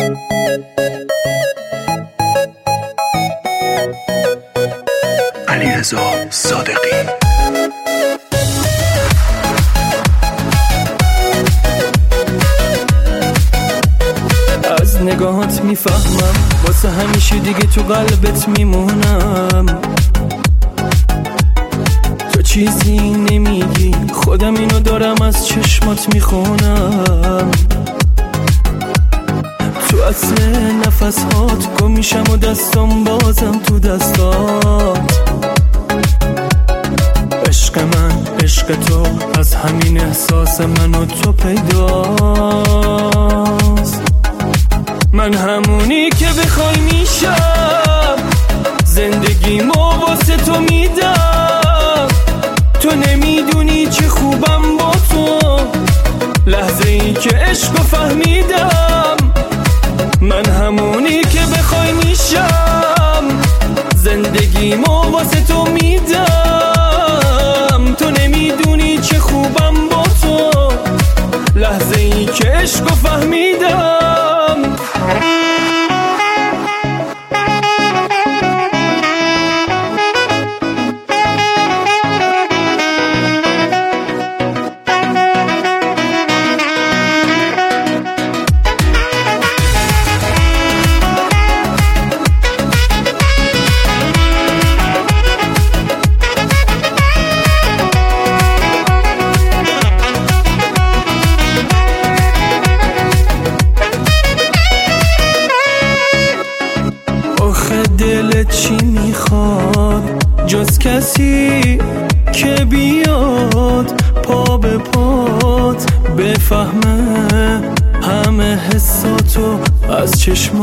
علیرضا صادقی. از نگاهات میفهمم واسه همیشه دیگه تو قلبت میمونم. تو چیزی نمیگی خودم اینو دارم از چشمات میخونم. تو اصل نفسات گم میشم و دستم بازم تو دستات. عشق من عشق تو از همین احساس من و تو پیداست. من همونی که بخوای میشم، زندگیمو واسه تو میدم. تو نمیدونی چه خوبم با تو، لحظه ای که عشقو فهمیدم. من همونی که بخوای میشم، زندگیمو واسه تو میدم. تو نمیدونی چه خوبم با تو، لحظه ای که عشقو فهمیدم. دلت چی میخواد جز کسی که بیاد پا به پات بفهمه همه حساتو از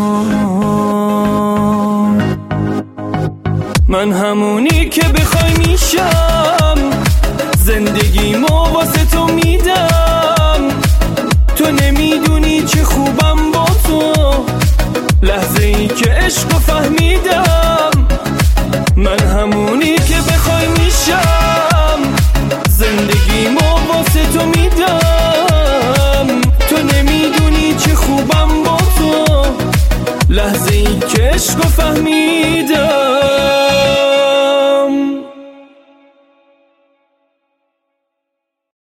چشمان. من همونی که بخوای میشم، زندگیمو واسه تو میدم. تو نمیدونی چه خوبم با تو، لحظه ای که عشقو فهمیدم. من همونی که بخوای میشم، زندگیمو واسه تو میدم. تو نمیدونی چه خوبم با تو، لحظه ای که عشقو فهمیدم.